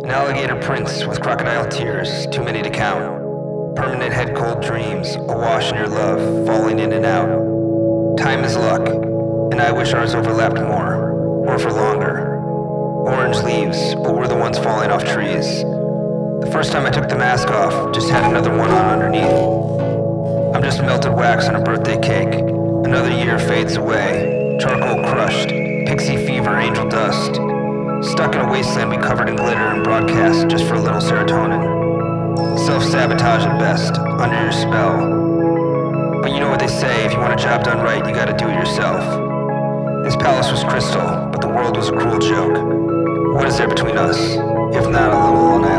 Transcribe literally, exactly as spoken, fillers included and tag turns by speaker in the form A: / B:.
A: An alligator prince with crocodile tears, too many to count. Permanent head cold dreams, awash in your love, falling in and out. Time is luck, and I wish ours overlapped more, or for longer. Orange leaves, but we're the ones falling off trees. The first time I took the mask off, just had another one on underneath. I'm just melted wax on a birthday cake. Another year fades away, charcoal crushed, pixie fever, angel dust. Stuck in a wasteland we covered in glitter and broadcast just for a little serotonin. Self-sabotage at best, under your spell. But you know what they say, if you want a job done right, you gotta do it yourself. This palace was crystal, but the world was a cruel joke. What is there between us, if not a little unhappy?